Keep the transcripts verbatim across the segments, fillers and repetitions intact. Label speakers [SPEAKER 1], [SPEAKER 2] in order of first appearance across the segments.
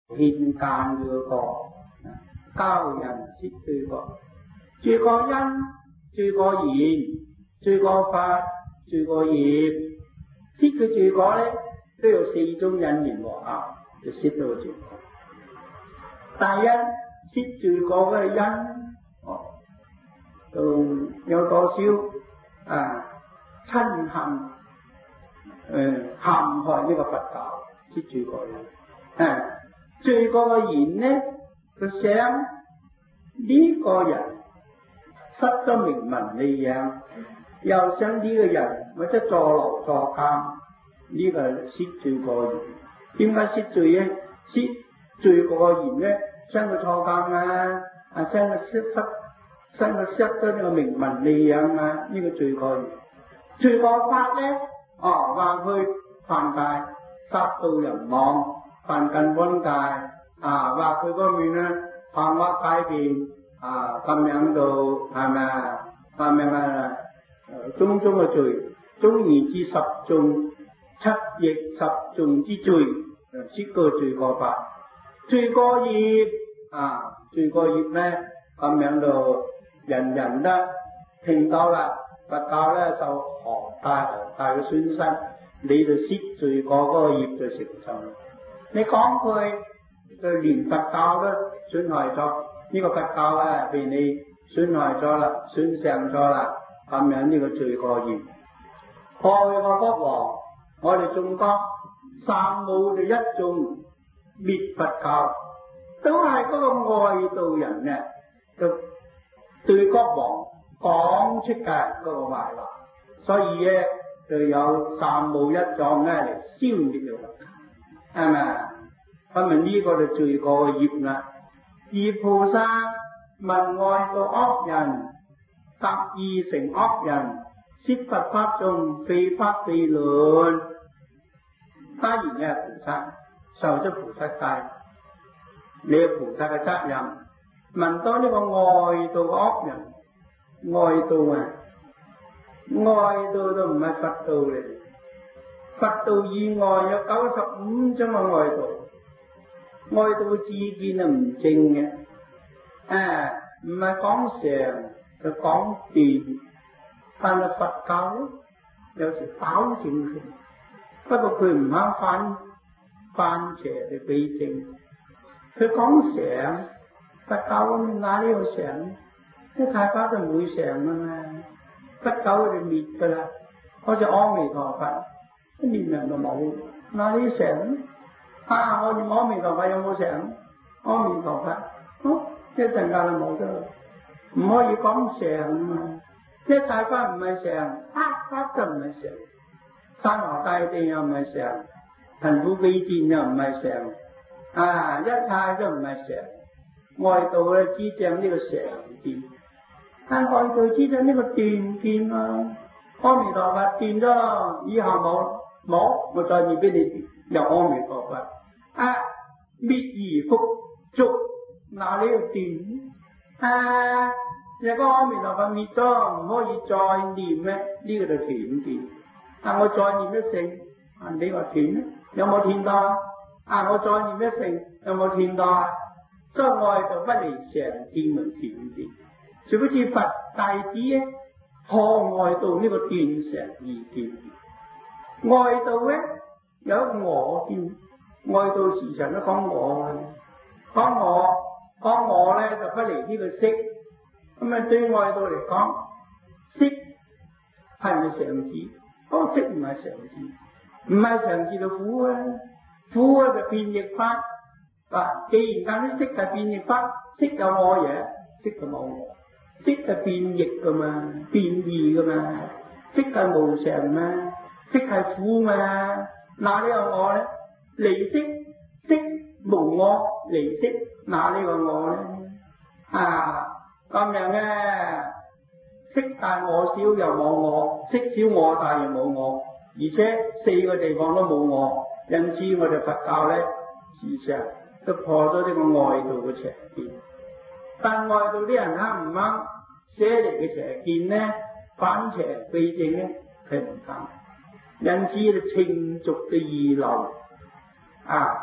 [SPEAKER 1] 現間要過，交人識罪過，罪過因、罪過言、罪過法、罪過業。識嘅罪過咧都有四種因緣和合，就識到罪過。第一，識罪過嘅因，哦，仲有多少啊親恨誒陷害呢個佛教，識罪過因。啊，罪過嘅言呢，佢想呢個人失咗名聞利養，又想呢個人或者坐牢坐監，呢、這個識罪過言。點解識罪咧？識罪過嘅言咧，想佢坐監啊，啊想佢失失想佢失咗呢個名聞利養啊，呢、這個罪過言。罪過法咧，哦話佢犯戒，殺盜淫妄，犯禁歡戒，啊話佢嗰面咧犯惡戒便，啊咁樣到係咪啊？係咪啊？種種嘅罪，總而至十重七逆十重之罪，識個罪過法。罪過業啊，罪過業咧咁樣到人人都聽到啦，佛教咧受何大何大嘅損失，你就識罪過嗰個業就成就。你講佢就連佛教都損害咗，呢、這個佛教啊被你損害咗啦，損傷咗啦。咁樣呢個罪過業，害個國王，我哋中國三武就一眾滅佛教，都係嗰個外道人呢，就對國王講出嘅嗰個壞話，所以咧就有三武一狀咧嚟消滅咗佛教，係咪？咁咪呢個就罪過業啦。而菩薩聞外道惡人，特意成惡人，識佛法中非法非論。當然你係菩薩，受咗菩薩戒，你有菩薩嘅責任。聞到呢個外道惡人，外道啊，外道都唔係佛道嚟，佛道以外有九十五種嘅外道，外道自見係唔正嘅，啊，唔係講常。就講斷，但係佛教咧有時保證佢，不過佢唔肯反反邪嚟避正。佢講常，佛教哪裡有常？啲大家都唔會常噶嘛，佛教佢哋滅噶啦，好似阿彌陀佛，一念人都冇，哪裡常？啊，我念阿彌陀佛有冇常？阿彌陀佛，哦，一陣間就冇咗。唔可以講常啊！即係大家唔係常，刻刻就唔係常，山河大地又唔係常，貧富卑賤又唔係常，啊，一切都唔係常。外道咧知正呢個常見，但外道知正呢個斷見啊！阿彌陀佛斷咗，以後冇冇，我再念俾你斷，又阿彌陀佛啊，滅而復續，哪裡有斷？啊！如果阿彌陀佛滅咗，唔可以再念咩？呢、這個就斷見。啊！我再念一聲，啊！你話斷，有冇斷到？啊！我再念一聲，有冇斷到？所以外道不離常見門斷見。就好似佛弟子咧，破外道呢個斷常而見。外道咧有我見，外道時常都講我，講我。講我咧就不離呢個識，咁啊對外道嚟講，識係咪常智？嗰個識唔係常智，唔係常智就苦啊！苦啊就變異法。嗱，既然間啲識係變異法，識有我嘢，識就冇我，識係變異噶嘛，變異噶嘛，識係無常嘛，識係苦嘛，哪裡有我咧？離識，識無我，離識。哪呢個我咧？啊，咁樣咧，識大我小又冇我，識小我大又冇我，而且四個地方都冇我，因此我哋佛教咧，事實都破咗呢個外道嘅邪見。但外道啲人啱唔啱寫嚟嘅邪見咧，反邪非正咧，係唔啱。因此就稱俗嘅二流啊！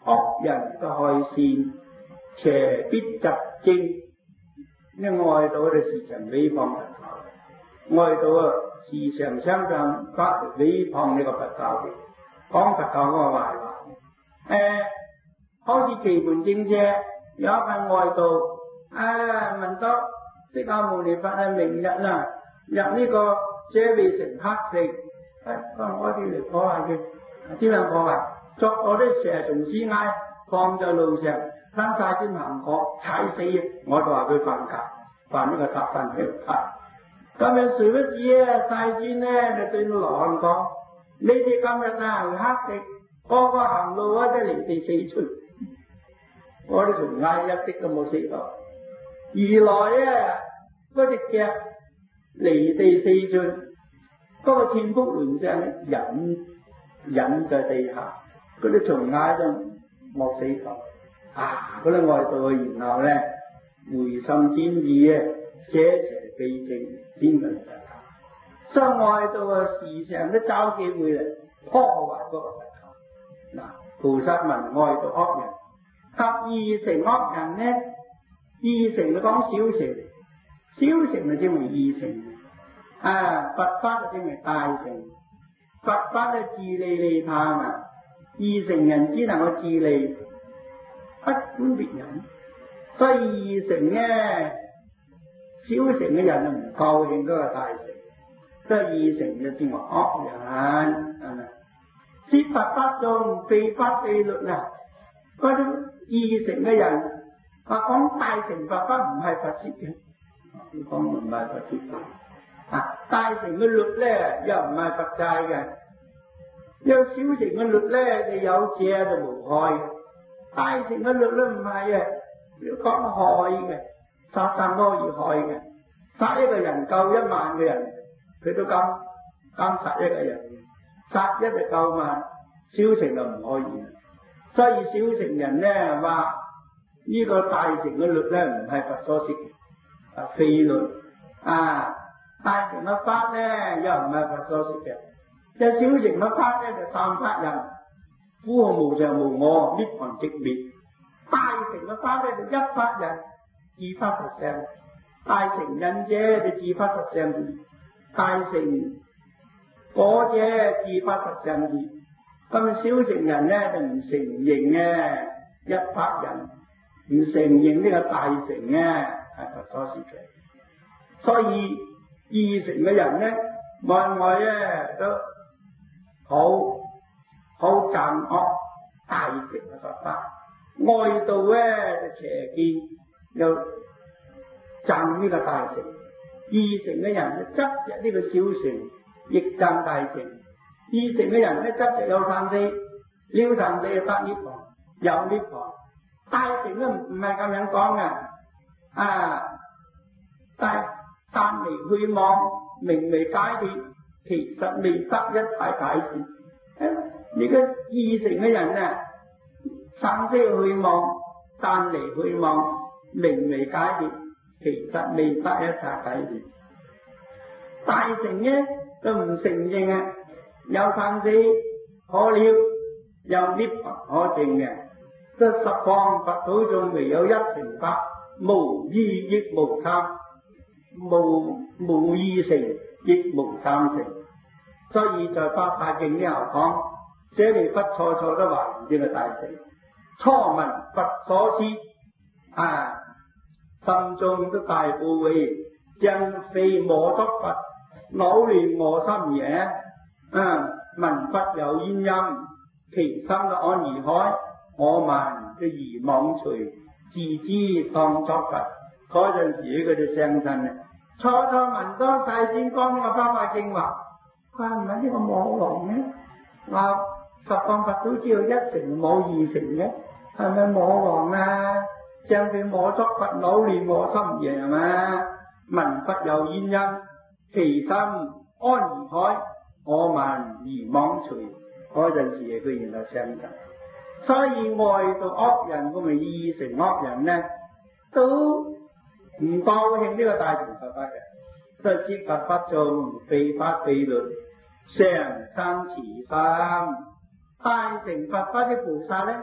[SPEAKER 1] 惡人嘅害善，邪必雜正。呢外道嘅時常誹謗佛教，外道啊時常相信法誹謗呢個佛教嘅，講佛教嗰個壞話。誒、呃，好似奇門正社有一份外道啊問到釋迦牟尼佛係明日啦，入呢個舍衛城黑城，誒，我哋嚟破壞佢，點樣破壞？捉我啲蛇蟲鼠蟻放在路上，生晒先行過，踩死，我就話佢犯戒，犯呢個殺生嘅法。咁樣誰不知啊？世尊咧就對羅漢講：你哋今日啊去黑食，個個行路啊都離地四寸，我啲蟲蟻一啲都冇死到。如來啊嗰隻腳離地四寸，嗰、那個天福輪上咧隱隱在地下，嗰啲蟲蟻就冇死到。啊！嗰啲外道嘅然後咧回心轉意啊，捨邪避正，先能得教。所以外道啊時常都找機會嚟破壞嗰個佛教。嗱，菩薩問外道惡人及二乘惡人呢？二乘就講小乘，小乘就稱為二乘。啊，佛法就稱為大乘。佛法咧自利利他嘛，二乘人只能夠自利，不管別人。所以二乘咧，小乘嘅人就唔高興嗰個大乘，所以二乘就稱為惡人，係咪？説法不中，非法非律啊！嗰種二乘嘅人話講大乘佛法唔係佛説嘅，講唔係佛説嘅。啊，大乘嘅律咧又唔係佛制嘅，有小乘嘅律咧就有借就無害，大乘嘅律咧唔係啊，要講害嘅，殺生多而害嘅，殺一個人救一萬個人，佢都敢敢殺一個人，殺一就救萬，小乘就唔可以。所以小乘人咧話呢個大乘嘅律咧唔係佛所說嘅，啊非律啊。大乘嘅法咧又唔係佛所說嘅，即係小乘嘅法咧就三法人，苦號無常無我，涅槃寂滅。大乘嘅法咧就一法人，二法實相。大乘人者就自法實相義，大乘果者自法實相義。咁小乘人咧就唔承認嘅一法人，唔承認呢個大乘咧係佛所說嘅，所以二乘嘅人咧，外外咧都好好讚惡大乘嘅佛法，外道咧就邪見又讚呢個大乘，二乘嘅人就執着呢個小乘，亦讚大乘。二乘嘅人咧執着有三四，了三四就得涅槃，有涅槃。大乘都唔係咁樣講嘅，啊，但但離去妄，名為解脫，其實未得一切解脫。呢個二乘嘅人啊，三四去妄，但離去妄，名為解脫，其實未得一切解脫。大乘咧都唔承認啊，有三四可了，有涅槃可證嘅。即十方佛土中唯有一乘法，無二亦無三。無無二乘亦無三乘，所以在八大經呢頭講，舍利弗初初都懷疑呢個大乘，初聞佛所說，啊，心中都大怖畏，正非我作佛，惱亂我心也。啊，聞佛有煙音，其心都安而開，我聞都疑妄隨，自知當作佛。嗰陣時佢哋相信啊，初初聞到世尊講呢個法華經話，佢唔係呢個魔王咩？話十方佛都知道一乘冇二乘嘅，係咪魔王啊？正被我作佛，惱亂我心也係嘛？聞佛有煙音，其心安而開，我聞疑妄隨。嗰陣時佢原來相信，所以外道惡人咁咪二乘惡人呢，都唔高興呢個大乘佛法嘅，所以説法不中，非法非律，常生慈心。大乘佛法啲菩薩咧，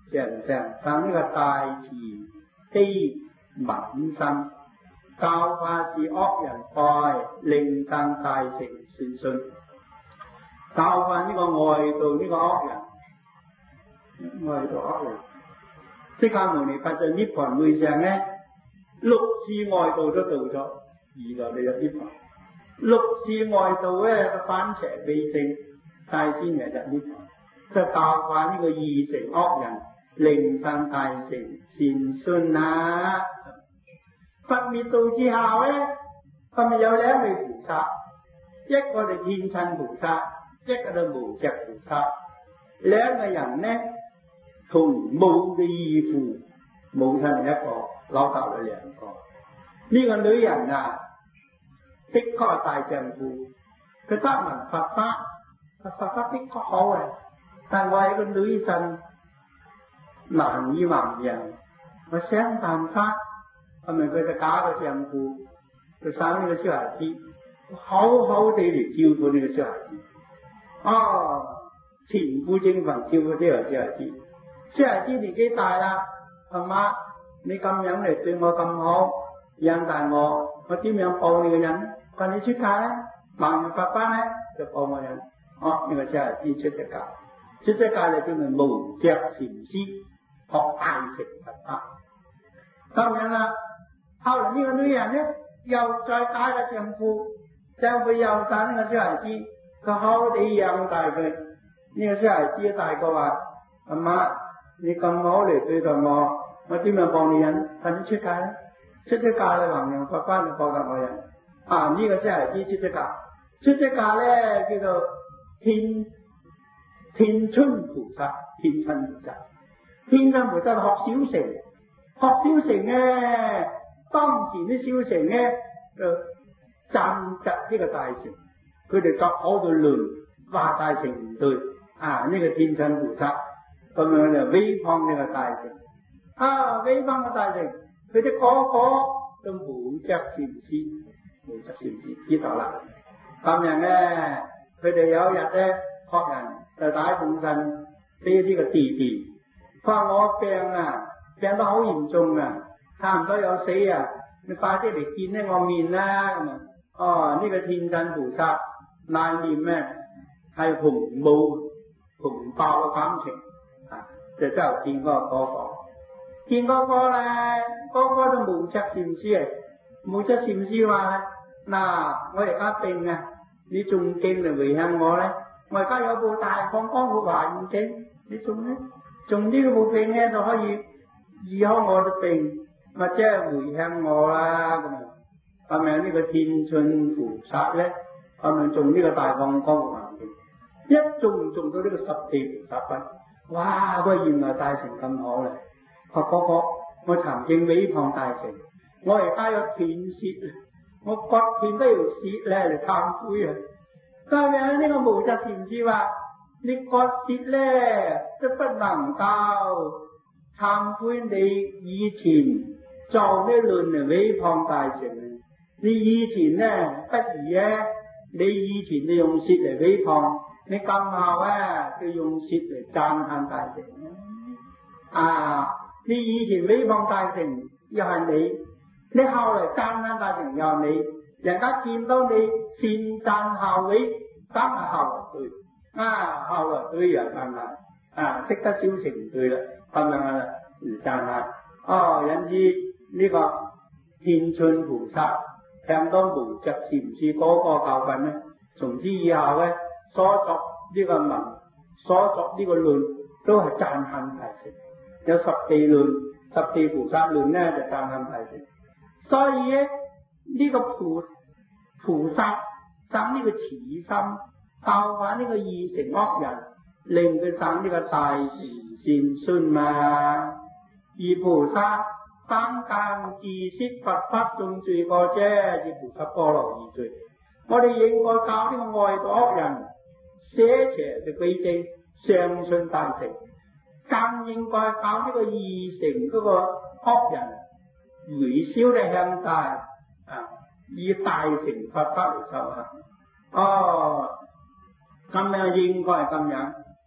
[SPEAKER 1] 常常生呢個大慈悲憫心，教化是惡人愛，令生大乘善信。教化呢個外道呢個惡人，外道惡人，釋迦牟尼佛在涅槃會上咧，六次外道都到咗，而家你入涅槃。六次外道咧，反邪避正，大先人入涅槃，就教化呢個二乘惡人，令生大乘善信啊！佛滅度之後咧，後面有兩位菩薩，一個就天親菩薩，一個就無著菩薩。兩個人咧，同母嘅異父，母親一個，老豆係兩個。呢、這個女人啊，的確係大丈夫，佢得聞佛法，佛法的確好啊，但我係個女神，難以弘揚，我想辦法。係咪佢就假個丈夫，佢生呢個小孩子，好好地嚟照顧呢個小孩子。哦，前夫正份照顧呢個小孩子，小孩子年紀大啦，阿媽你咁樣嚟對我咁好，養大我，我點樣報你個人？佢你出嫁咧，盲人爸爸咧就報我人。哦，呢、這個小孩子出咗嫁，出咗嫁就叫做無著禪師學大乘佛法。咁樣啦。後來呢個女人咧，又再打個丈夫，丈夫又生呢個小孩子，佢好地養大佢。呢、這個小孩子大個話：阿媽，你咁好嚟對待我，我點樣幫你人？快啲出嫁啦！出咗嫁咧，弘揚佛法就報答我人。啊，呢、這個小孩子出咗嫁，出咗嫁咧叫做天天春菩薩，天親菩薩，天親菩薩學小乘，學小乘咧。當時啲小乘咧，就贊疾呢個大乘，佢哋作好多論，話大乘唔對，啊呢、這個天親菩薩咁樣就誹謗呢個大乘，啊誹謗個大乘，佢哋個個都無著禪師，無著禪師知道啦。咁樣咧，佢哋有一日咧，學人就打本身俾呢個弟弟，佢話我病啊，病得好嚴重啊！差唔多有死啊！你快啲嚟見呢我面啦咁啊！哦，呢、這個天親菩薩乃念咩？係紅母紅爆嘅感情啊！就真係見嗰個哥哥，見哥哥咧，哥哥都無著禪師啊！無著禪師話：嗱，我而家病啊，你仲經嚟回向我咧？我而家有部大放光護華嚴經，你仲咧？仲呢部經咧就可以醫好我嘅病。或者係回向我啦咁啊，係咪呢個天親菩薩咧？係咪種呢個大放光護華嚴經？一種種到呢個十地菩薩分，哇！喂，原來大乘咁好咧！我哥哥，我曾經誹謗大乘，我而家有斷舌，我割斷都要舌咧嚟懺悔啊！咁樣呢個無著禪師話：你割舌咧都不能夠懺悔你以前。做咩論嚟誹謗大乘？你以前咧不如咧，你以前你用舌嚟誹謗，你今後咧就用舌嚟讚歎大乘啊！你以前誹謗大乘又係你，你後嚟讚歎大乘又係你，人家見到你善讚後毀，梗係後來對啊，後來對人讚歎啊，識得小乘唔對啦，咁樣啊唔讚歎哦，因此。呢、這個天親菩薩聽到無著禪師嗰個教訓咧，從此以後咧，所作呢個文，所作呢個論，都係讚歎大乘。有十地論、十地菩薩論咧，就讚歎大乘。所以咧，呢、這個菩菩薩生呢個慈心，教化呢個二乘惡人，令佢生呢個大乘善信嘛。而菩薩單間自識佛法種罪過啫，而菩薩波羅二罪。我哋應該教呢個外道惡人捨邪嘅歸正，相信大乘，更應該教呢個二乘嗰個惡人回燒咧向大啊，以大乘佛法嚟修行。哦，咁樣應該係咁樣。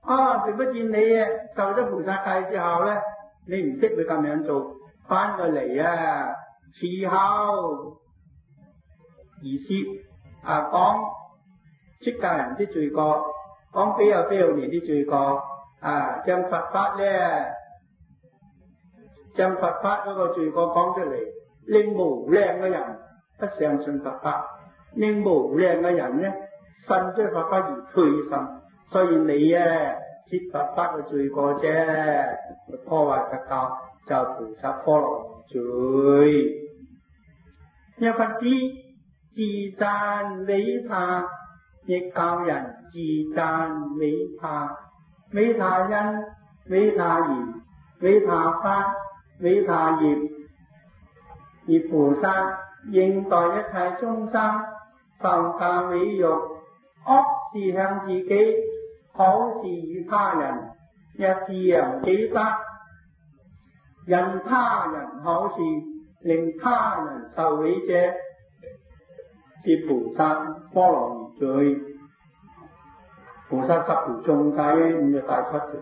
[SPEAKER 1] 啊，殊不知你受咗菩薩戒之後咧，你唔識會咁樣做，翻過嚟啊，事後而說啊講出家人啲罪過，講比較比較年啲罪過啊，將佛法咧，將佛法嗰個罪過講出嚟，令無量嘅人不相信佛法，令無量嘅人咧信咗佛法而退心。所以你啊，説佛法嘅罪過啫，破壞佛教就菩薩波羅罪。有佛子自讚美他，亦教人自讚美他，美他因，美他緣，美他法，美他業。而菩薩應待一切眾生，受教美育，惡事向自己，好事與他人，一自揚己德，引他人好事，令他人受喜者，是菩薩波羅蜜罪。菩薩十條眾戒五嘅第七條，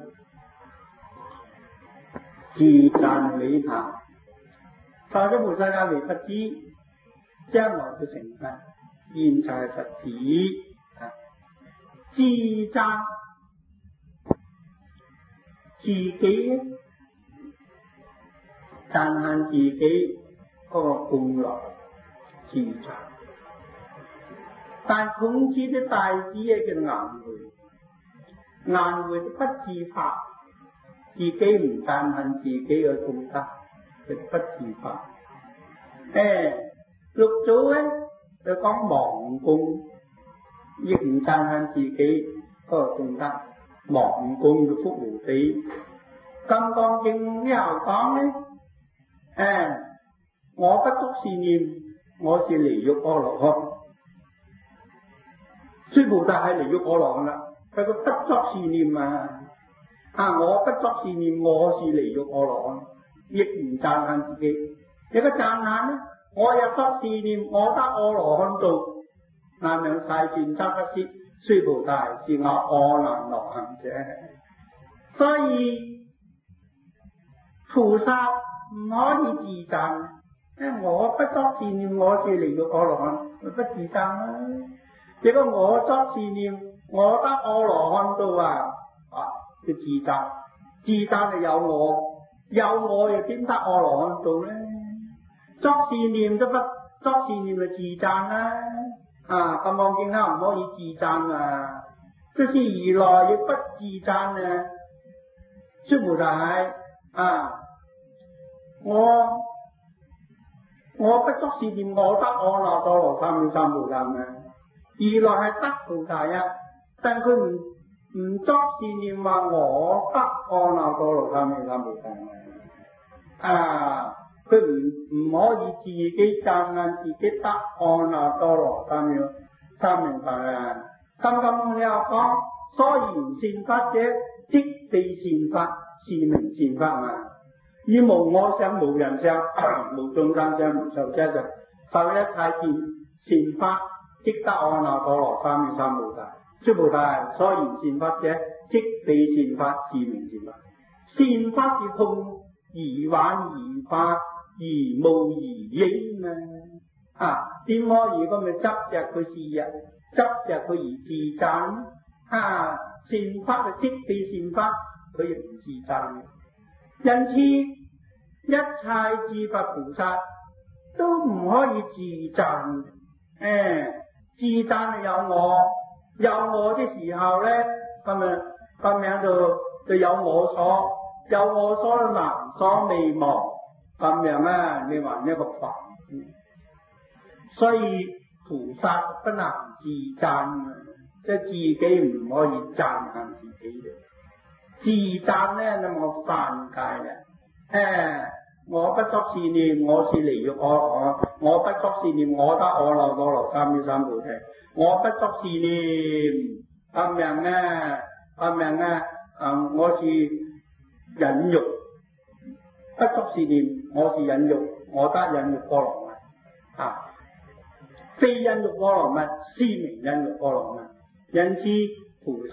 [SPEAKER 1] 自讚美他。受咗菩薩戒為佛子，將來嘅成佛，現在係佛子。自讚自己，讚歎自己嗰個功勞，自讚。但孔子的大子係叫顏回，顏回不自發，自己唔讚歎自己嘅功德，佢不自發。誒，六祖咧就講忘功，亦唔讚歎自己嗰個功德，忘功嘅福無比。金剛經之後講咧，誒，我不作是念，我是離欲阿羅漢。須菩薩係離欲阿羅漢啦，佢個不作是念啊，啊，我不作是念，我是離欲阿羅漢，亦唔讚歎自己。有個讚歎咧，我有作是念，我得阿羅漢道。南陽世傳則不說，須菩薩是我阿難羅行者。所以菩薩唔可以自讚，因為我不作是念，我是離欲阿羅漢，佢不自讚啦。如果我作是念，我得阿羅漢道啊，啊，叫自讚。自讚係有我，有我又點得阿羅漢道咧？作是念都不作是念就自讚啦。啊，咁我見他唔可以自讚啊，就是如來亦不自讚啊。須菩薩啊，我我不作是念，我得阿耨多羅三藐三菩薩啊。如來係得菩薩啊，但佢唔唔作是念話我得阿耨多羅三藐三菩薩啊。佢唔唔可以自己讚歎自己得阿耨多羅三藐三菩薩啊！金剛經有講，所言善法者，即地善法，是名善法啊！以無我相、無人相、無眾生相、無壽者相，受一切善法，即得阿耨多羅三藐三菩薩。須菩薩，所言善法者，即地善法，是名善法。善法是空而幻而化，而無而應啊！啊，點可以咁咪執着佢是啊？執着佢而自讚啊！善法就即地善法，佢亦唔自讚嘅。因此，一切至佛菩薩都唔可以自讚。誒、啊，自讚係有我，有我嘅時候咧，咁啊咁樣就就有我所，有我所能所未忘。咁樣啊，你話一個凡夫，所以菩薩不能自讚，即係自己唔可以讚歎自己嘅。自讚咧，那麼犯戒啦。誒，我不作是念，我是離欲阿羅漢；我不作是念，我得阿耨多羅三藐三菩提。我不作是念，咁樣啊，咁樣啊，啊，我是忍辱。不作是念，我是忍辱，我得忍辱波羅蜜啊！非忍辱波羅蜜，是名忍辱波羅蜜。因此，菩薩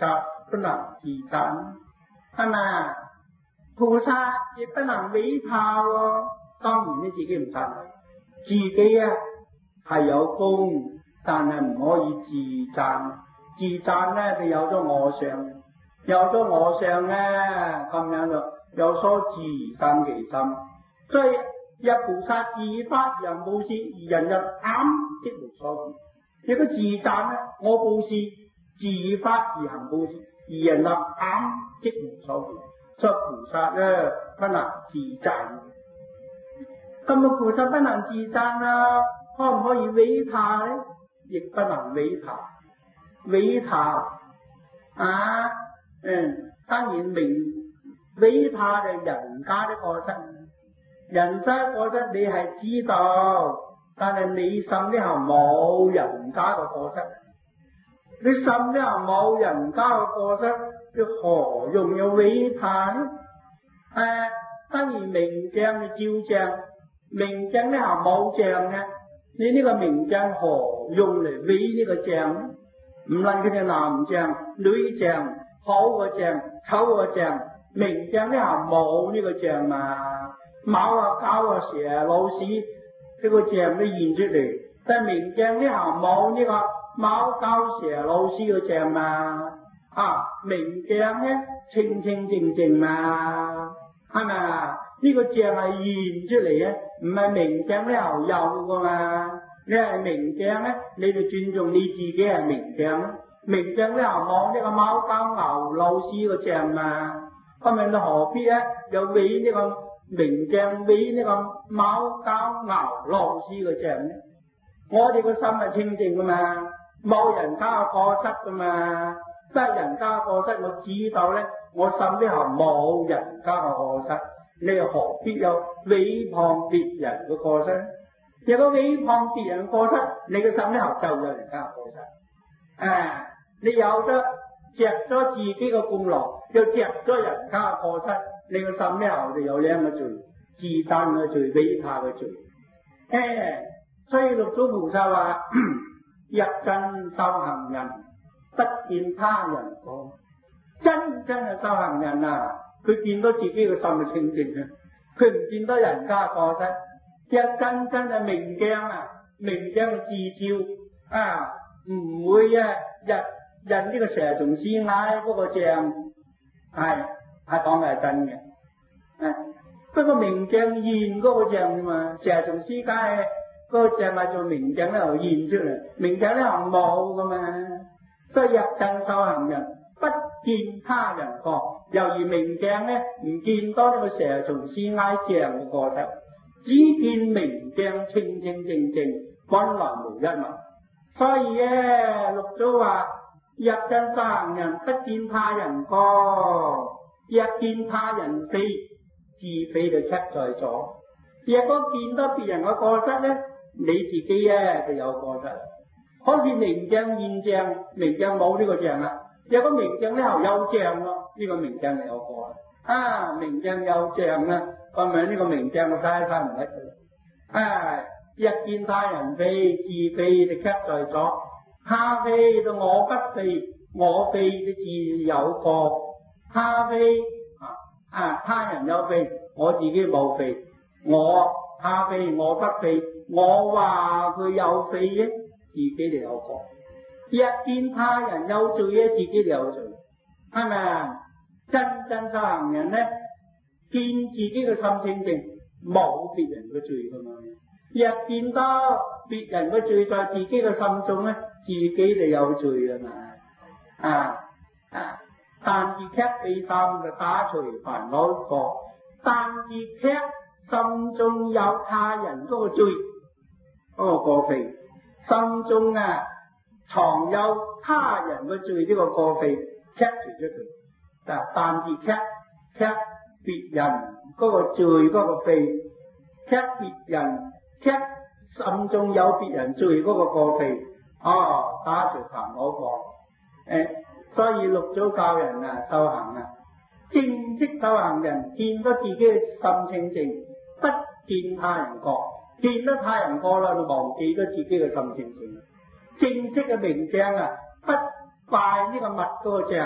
[SPEAKER 1] 不能自讚，係咪啊？菩薩亦不能毀怕喎，當然你自己唔讚，自己啊係有功，但係唔可以自讚，自讚咧就有咗我相，有咗我相咧咁樣就有所自生其心，所以若菩薩自發人布施，而人入膽即無所住。如果自讚咧，我布施自發而行布施，而人入膽即無所住。所以菩薩咧不能自讚。咁啊，菩薩不能自讚啦，可唔可以毀怕咧？亦不能毀怕。毀怕啊，嗯，當然明毀怕係人家的過失，人家過失你係知道，但係你心呢係冇人家嘅過失，你心呢係冇人家嘅過失，你何用要毀怕呢？誒、啊，當然明鏡你照鏡，明鏡呢係冇鏡嘅，你呢個明鏡何用嚟毀呢個鏡呢？唔論佢哋男鏡、女鏡、好嘅鏡、醜嘅鏡，明鏡呢係冇呢個鏡嘛，貓啊、狗啊、蛇啊、老鼠呢個鏡都現出嚟，但係明鏡呢係冇呢個貓、狗、蛇、老鼠嘅鏡嘛，啊，明鏡呢清清淨淨嘛，係咪啊？呢個鏡係現出嚟嘅，唔係明鏡呢係有噶嘛。你係明鏡咧，你就尊重你自己係明鏡啦。明鏡咧又望呢個貓狗牛老鼠個像嘛，咁咪你何必咧又毀呢個明鏡毀呢個貓狗牛老鼠個像咧？我哋個心係清淨噶嘛，冇人家嘅過失噶嘛，得人家嘅過失我知道咧，我心呢係冇人家嘅過失，你又何必有毀謗別人嘅過失？如果毀謗別人過失，你嘅心呢就有人家過失。啊，你有咗着咗自己嘅功勞，又着咗人家過失，你嘅心呢就有兩個罪：自讚嘅罪、毀怕嘅罪。誒、啊，所以六祖菩薩話：入真修行人，不見他人過。真正嘅修行人啊，佢見到自己嘅心係清淨嘅，佢唔見到人家過失。一真真係明鏡啊，明鏡嘅自照啊，唔會啊印印呢個蛇蟲師奶嗰個像，係係講嘅係真嘅。啊，不過明鏡現嗰個像嘛，蛇蟲師奶嗰個像係做明鏡咧又現出嚟，明鏡咧又冇噶嘛。所以入真修行人不見他人過，由於明鏡咧唔見到呢個蛇蟲師奶像嘅過失。只見明鏡清清淨淨，本來無一物。所以咧，六祖話：入真修行人，不見他人過，若見他人非，自非就出在左。若果見到別人嘅過失咧，你自己咧就有過失。好似明鏡現象，明鏡冇呢個像啦。若果明鏡咧又有像咯，呢、這個明鏡就有過啦。啊，明鏡有像啦。咁樣呢個明鏡我嘥嘥唔得嘅，啊！一見他人非，自非就卻在左；他非到我不非，我非就自有過。他非啊啊，他人有非，我自己冇非；我他非我不非，我話佢有非啫，自己就有過。一見他人有罪咧，自己就有罪，係咪啊？真正修行人咧，見自己嘅心清淨，冇別人嘅罪噶嘛。若見到別人嘅罪在自己嘅心中咧，自己就有罪啦嘛。啊啊！但自卻悲心就打除煩惱過，但自卻心中有他人嗰個罪，嗰、那個過非，心中啊藏有他人嘅罪呢個過非，卻除咗佢。嗱，但自卻卻別人嗰個罪嗰個非，卻別人卻心中有別人罪嗰個過非，哦，打除煩惱過。誒，所以六祖教人啊修行啊，正式修行人見到自己嘅心清淨，不見他人過，見到他人過啦就忘記咗自己嘅心清淨。正式嘅明鏡啊，不拜呢個物嗰個像，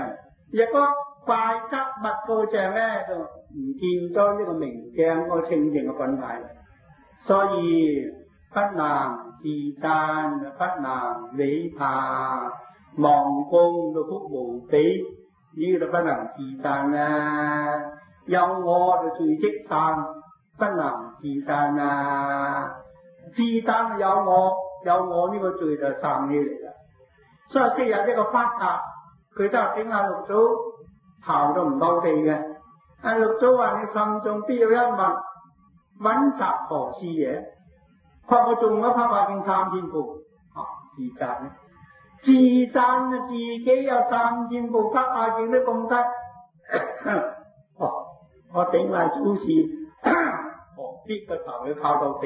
[SPEAKER 1] 亦都怪則物告象咧就唔見咗呢個明鏡個清淨嘅品牌，所以不能自讚，不能毀怕，忘功到福無比，呢個就不能自讚啦。有我就隨即讚，不能自讚啦。自讚有我，有我呢個罪就散起嚟啦。所以昔日呢個發達，佢都係頂下六祖頭都唔到地嘅。阿六祖話：你心中必有一物，穩習何事嘢？佢我中咗發達經三千部，啊自讚咧，自讚啊自己有三千部發達經都咁得，哦我頂埋祖師，何必個頭要靠到地？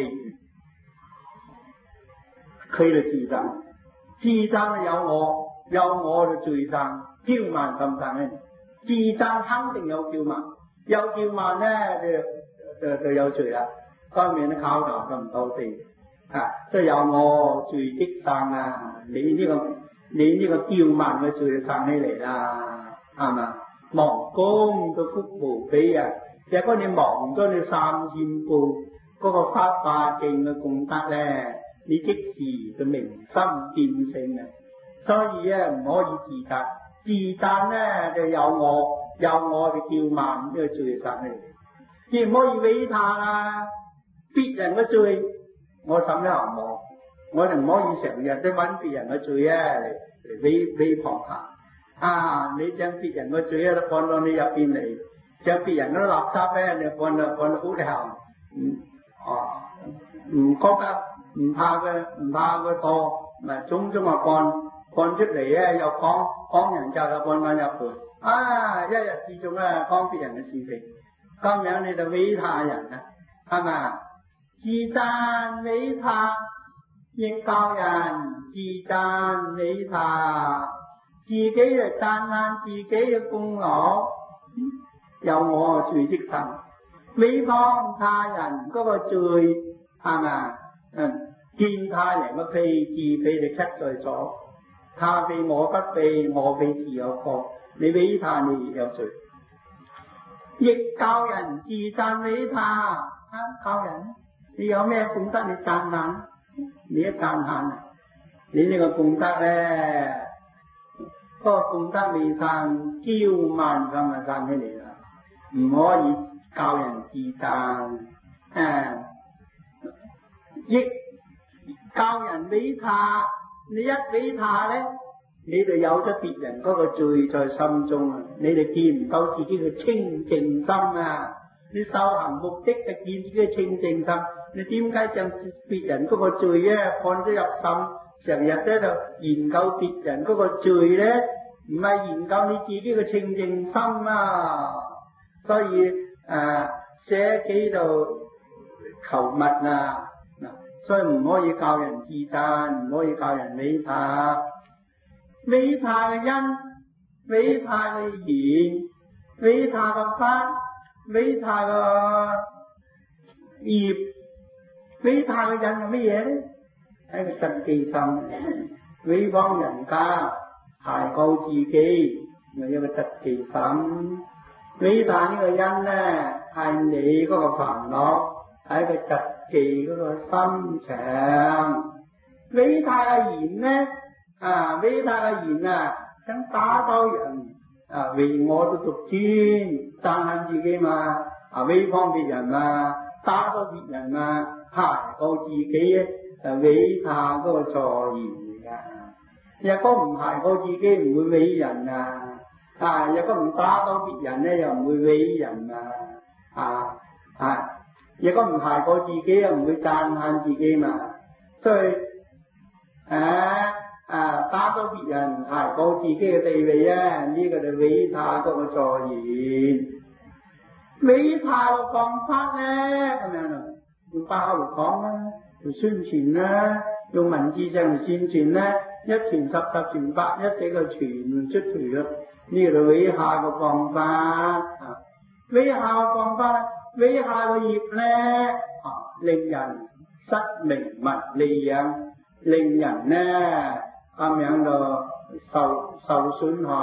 [SPEAKER 1] 佢就自讚，自讚有我，有我就最讚，驕慢咁讚咧。自讚肯定有驕慢，有驕慢咧就就就有罪啦。當面都靠頭就唔到地，啊！即係有我罪即讚啊！你呢、這個你呢個驕慢嘅罪就讚起嚟啦，係嘛？忘功到福無比啊！若果你忘咗你三千部嗰個發華經嘅功德咧，你即時就明心見性啊！所以咧唔可以自讚，自讚咧就有我，有我嘅驕慢呢個罪讚起嚟，亦唔可以毀他啊！別人嘅罪，我心咧唔望，我哋唔可以成日都揾別人嘅罪啊嚟嚟毀毀謗下。啊！你將別人嘅罪啊放到你入邊嚟，將別人嗰啲垃圾咧，你放到放到好頭，嗯哦，唔覺得唔怕佢唔怕佢多，咪種種啊放放出嚟咧，又講講人家又放翻入去，啊！一日之中咧講別人嘅是非，咁樣你就毀他人啦，係嘛？自讚毀他，亦教人自讚毀他。自己就讚嘆自己嘅功勞，有我罪即生，毀謗他人嗰個罪係嘛？嗯，見他人嘅非自非就刻在咗，他非我不非，我非自有過，你毀他你有罪，亦教人自讚毀他，啊教人，你有咩功德你讚嘆，你一讚嘆，你呢個功德咧。個功德未散，驕慢心就散起嚟啦，唔可以教人自讚，誒，亦教人毀他，你一毀他咧，你就有咗別人嗰個罪在心中啊，你哋見唔到自己嘅清淨心啊，你修行目的係見自己嘅清淨心，你點解將別人嗰個罪咧放咗入心？成日喺度研究別人嗰個罪咧，唔係研究你自己嘅清淨心啊！所以誒，捨己度求物啊！嗱，所以唔可以教人自讚，唔可以教人毀他，毀他嘅因，毀他嘅言，毀他嘅法，毀他嘅業，毀他嘅因係乜嘢咧？係個嫉忌心，毀謗人家，抬高自己，咪有個嫉忌心。毀他呢個因咧，係你嗰個煩惱，係個嫉忌嗰個心腸。毀他嘅言咧，啊毀他嘅言啊，想打倒人，啊為我都獨尊，讚歎自己嘛，啊毀謗別人嘛，打倒別人嘛，抬高自己啊！就毀他嗰個助言嚟噶，若果唔排過自己唔會毀人啊，啊若果唔打倒別人咧又唔會毀人啊，啊啊若果唔排過自己又唔會讚歎自己嘛，所以啊啊打倒別人排過自己嘅地位啊，呢、這個就毀他嗰個助言，毀他嘅方法咧咁樣咯，用包嚟講啦。宣傳啦，用文字上嚟宣傳啦，一傳十，十傳百，一寫個傳出去咯。呢個毀下個方法啊，毀下個方法，毀下個業咧啊，令人失名物利養，令人咧咁樣就受受損害，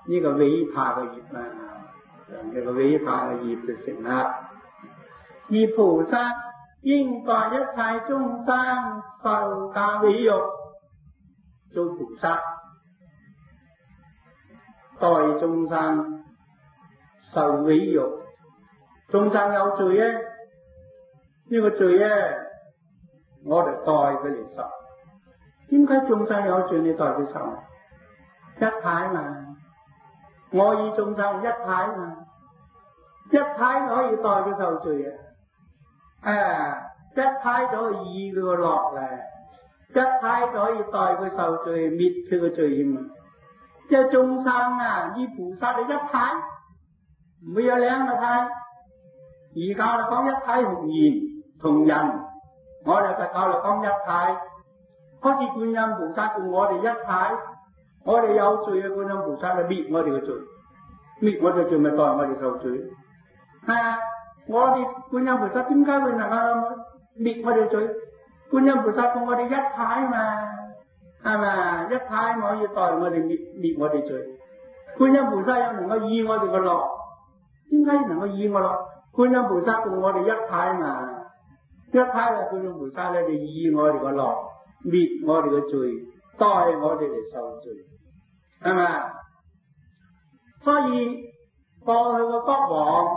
[SPEAKER 1] 呢個尾巴嘅業啊，呢個尾巴嘅業就成啦。而菩薩應代一切眾生受戒毀辱，做菩薩代眾生受毀辱，眾生有罪咧，呢、這個罪咧，我哋代佢嚟受。點解眾生有罪你代佢受？一體嘛，我與眾生一體嘛，一體可以代佢受罪啊！啊，一體就可以醫佢個樂咧，一體就可以代佢受罪，滅佢個罪孽啊！即係眾生啊，與菩薩係一體，唔會有兩個體。而家嚟講一體同然同人，我哋佛教嚟講一體，好似觀音菩薩同我哋一體。我哋有罪嘅觀音菩薩就滅我哋嘅罪，滅我哋罪咪代我哋受罪。係啊，我哋觀音菩薩點解會能夠滅我哋罪？觀音菩薩同我哋一體嘛，係咪？一體可以代我哋滅滅我哋罪。觀音菩薩又能夠醫我哋嘅樂，點解能夠醫我樂？觀音菩薩同我哋一體嘛，一體係觀音菩薩咧就醫我哋嘅樂，滅我哋嘅罪，代我哋嚟受罪。係咪？所以過去個國王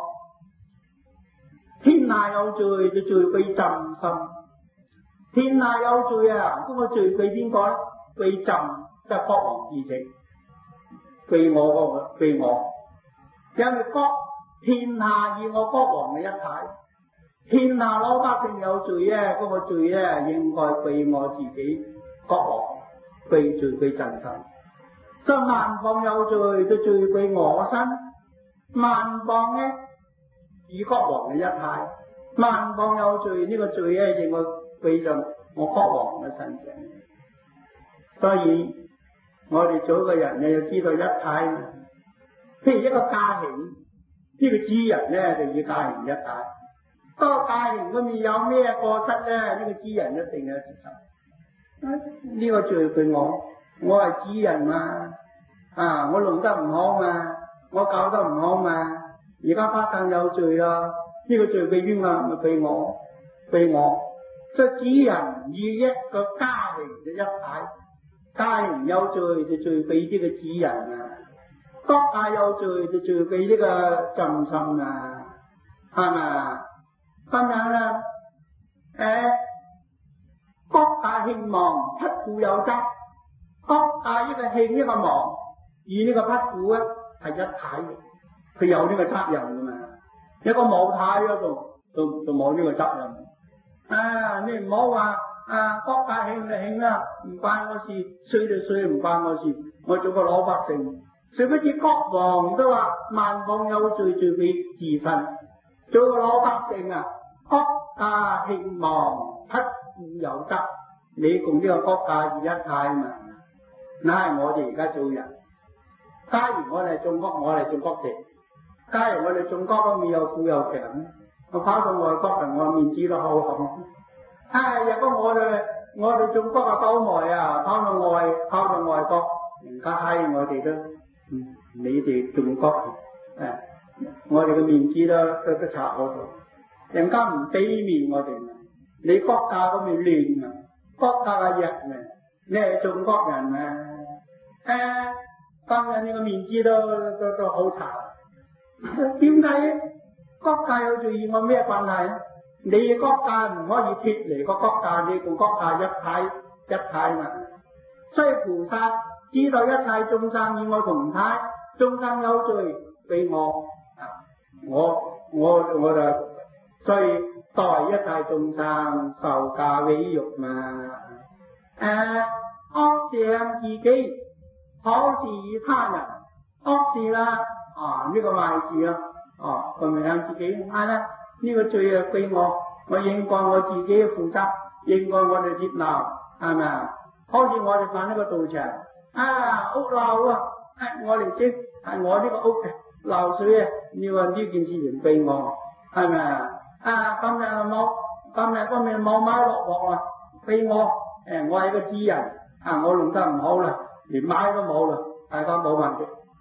[SPEAKER 1] 天下有罪，就罪歸朕心。天下有罪啊，咁個罪歸邊個咧？歸朕，即係國王自己，歸我嗰個，歸我。因為國天下以我國王嘅一體，天下老百姓有罪咧，嗰、那個罪咧應該歸我自己國王，歸罪歸朕心。即係萬邦有罪，就罪歸我身。萬邦咧以國王嘅一體，萬邦有罪，呢、這個罪咧應該歸咗我國王嘅身上。所以我哋做個人咧要知道一體。譬如一個家庭，呢、這個主人咧就要家庭一體。當家庭嗰面有咩過失咧，呢、這個主人一定有責任。呢、這個罪歸我。我係主人嘛，啊！我弄得唔好嘛，我搞得唔好嘛，而家發生有罪啦，呢、這個罪歸邊個？咪歸我，歸我。所以主人與一個家庭嘅一體，家庭有罪就罪歸呢個主人啊，國家有罪就罪歸呢個朕心啊，係咪？咁樣啦，誒、欸，國家興亡，匹夫有責。國家一個興一個亡，而呢個匹夫咧係一體嘅，佢有呢個責任噶嘛。一個冇體嗰度就就冇呢個責任。啊，你唔好話啊，國家興就興啦，唔關我事；衰就衰，唔關我事。我做個老百姓，誰不知國王都話萬邦有罪，罪歸自身。做個老百姓啊，國家興亡，匹夫有責。你共呢個國家是一體嘛？那係我哋而家做人。假如我哋中國，我哋中國籍；假如我哋中國嗰面又富又強，我跑到外國人，我面子都好好。啊，如果我哋我哋中國嘅倒霉啊，跑到外跑到外國，人家閪我哋都，嗯，你哋中國，誒、啊，我哋嘅面子都都都差好多。人家唔俾面我哋，你國家嗰面亂啊，國家嘅人啊，你係中國人啊。誒，當然呢個面子都都都好差。點解國家有罪與我咩關係？你國家唔可以脫離個國家，你同國家一體一體嘛。所以菩薩知道一切眾生與我同體，眾生有罪俾我，我我我就所以代一切眾生受戒毀辱嘛。誒，惡想自己，好事與他人，惡事啦，啊呢、這個壞事啊，啊佢咪向自己啱啦，呢、這個罪啊歸我，我應該我自己負責，應該我哋接納，係咪啊？好似我哋犯呢個盜賊，啊屋漏啊，我哋知係我呢個屋漏水啊，你話呢件事情歸我，係咪啊？啊今日冇，今日今日冇買落鑊啊，歸我，誒、哎、我係個主人，啊我弄得唔好啦。連買都冇啦，大家冇問題，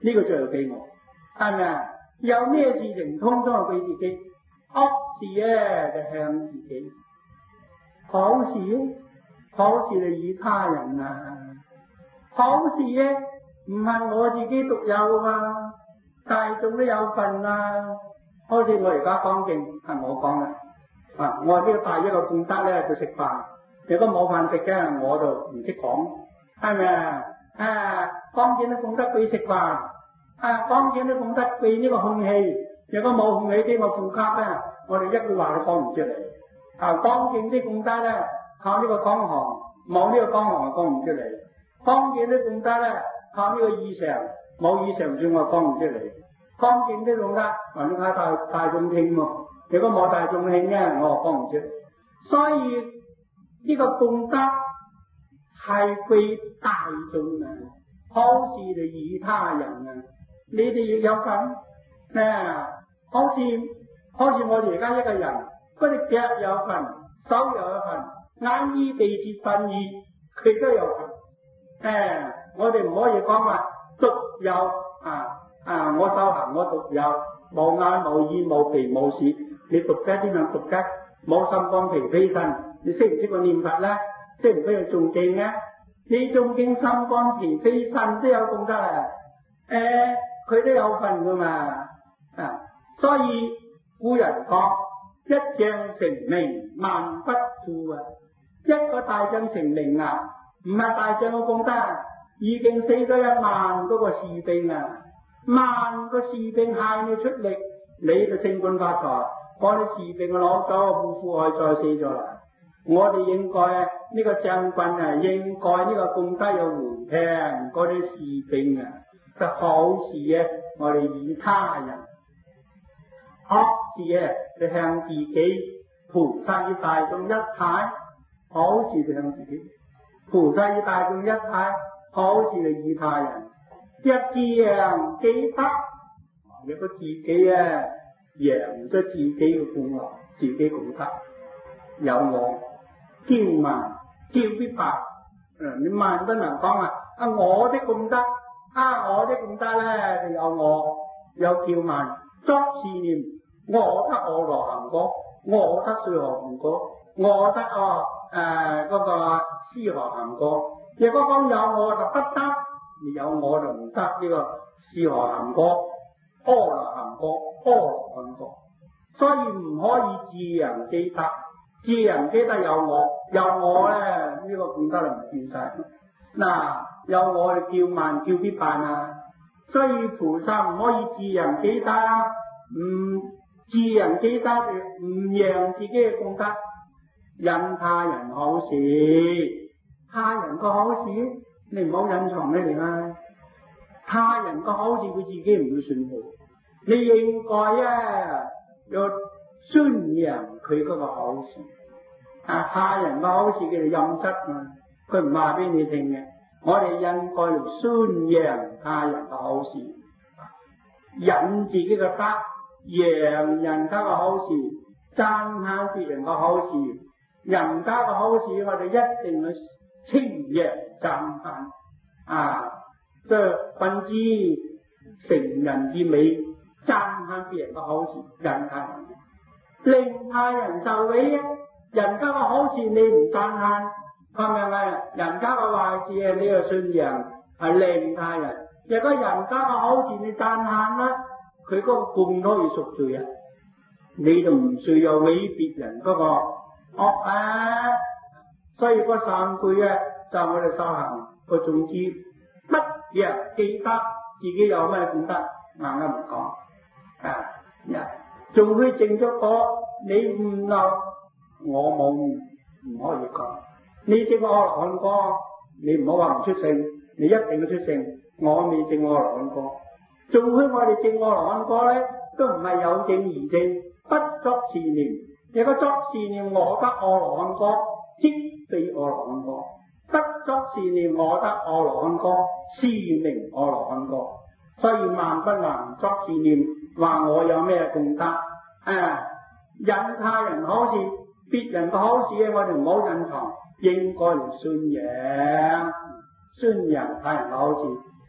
[SPEAKER 1] 呢、這個最俾我，係咪啊？有咩事情通通係俾自己，惡事咧就向自己，好事咧，好事就與他人啊，好事咧唔係我自己獨有嘛，大眾都有份啊。好似我而家講經係我講嘅，啊，我呢個大一個功德咧就食飯，如果冇飯食嘅我就唔識講，係咪啊？啊，講經都功德俾食飯，啊，講經都功德俾呢個空氣，如果冇空氣俾我呼吸咧，我哋一句話都講唔出嚟。啊，講經啲功德咧靠呢個講行，冇呢個講行就講唔出嚟。講經啲功德咧靠呢個意常，冇意常算我講唔出嚟。講經啲功德還要靠大大眾聽喎，如果冇大眾聽咧，我就講唔出。所以呢個功德係歸大眾啊，好事就與他人啊，你哋亦有份咩？好似好似我哋而家一個人，嗰隻腳有份，手又有份，眼耳鼻舌身意佢都有份。誒，我哋唔可以講話獨有啊啊！我修行我獨有，冇眼冇耳冇鼻冇舌，你獨吉點樣獨吉？冇心肝脾肺腎，你識唔識個念佛咧？識唔識去誦經咧？你誦經心肝脾肺腎都有功德啊！誒、呃，佢都有份噶嘛啊！所以古人講一將成名萬不負啊！一個大將成名啊，唔係大將嘅功德，已經死咗一萬嗰個士兵啊！萬個士兵嗌你出力，你就升官發財。嗰啲士兵攞咗護膚海再死咗啦。我哋應該呢、這個將軍啊，應該呢個功德有回向嗰啲士兵啊，就好事啊，我哋與他人，惡事啊就向自己，菩薩與大眾一體，好事就向自己，菩薩與大眾一體，好事就與他人。一將幾得，如果自己啊贏咗自己嘅功勞，自己功德有我驕慢驕必敗，你萬不能講啊！啊我的功德啊我的功德咧就有我有驕慢，作是念我得我羅行果，我得水河行果，我得哦誒嗰、呃那個獅河行果。如果講有我就不得。你有我就唔得呢個獅河行果、阿羅行果、阿羅漢果，所以唔可以自人記得，自人記得有我，有我咧呢、這個功德就唔見晒。嗱，有我就叫慢叫必敗啊！所以菩薩唔可以自人記得，唔自人記得唔讓自己嘅功德，引他人好事，他人個好事。你唔好隱藏起嚟啦！他人個好事佢自己唔會信服，你應該啊要宣揚佢嗰個好事。啊，他人個好事叫做陰質嘛，佢唔話俾你聽嘅。我哋應該要宣揚他人個好事，引自己嘅德，揚人家個好事，讚歎別人個好事，人家個好事我哋一定去稱揚讚歎啊！即係分之成人之美，讚歎別人嘅好事，引他人，令他人受惠啊！人家嘅好事你唔讚歎，係咪咪？人家嘅壞事啊，你又宣揚，係令他人。如果人家嘅好事你讚歎啦，佢嗰個功可以贖罪啊！你就唔需要毀別人嗰個惡啊！所以嗰三句啊，就我哋修行個總之，乜嘢記得自己有咩功德，硬係唔講啊！仲會證咗個你唔漏，我冇唔可以講。你證阿羅漢果，你唔好話唔出聲，你一定要出聲。我未證阿羅漢果，仲會我哋證阿羅漢果咧，都唔係有證而證，不作是念。如果作是念我得阿羅漢果，即非阿羅漢果；不作是念我得阿羅漢果，是名阿羅漢果。所以萬不能作是念，話我有咩功德啊！引他人好事，別人嘅好事我哋唔好隱藏，應該嚟宣揚，宣揚他人嘅好事啊！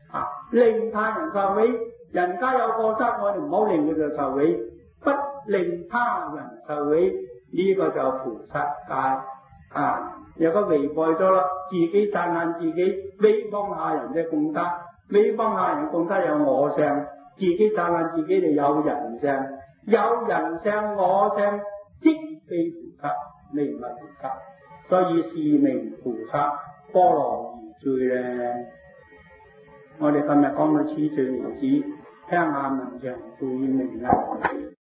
[SPEAKER 1] 令他人受喜，人家有過失，我哋唔好令佢哋受喜，不令他人受喜，呢、這個就菩薩戒啊！如果違背咗啦，自己讚歎自己，誹謗下人嘅功德，誹謗下人功德有我相，自己讚歎自己就有人相，有人相我相，即非菩薩，你唔係菩薩，所以是名菩薩波羅夷罪咧。我哋今日講到此罪為止，聽下文章注意明啦。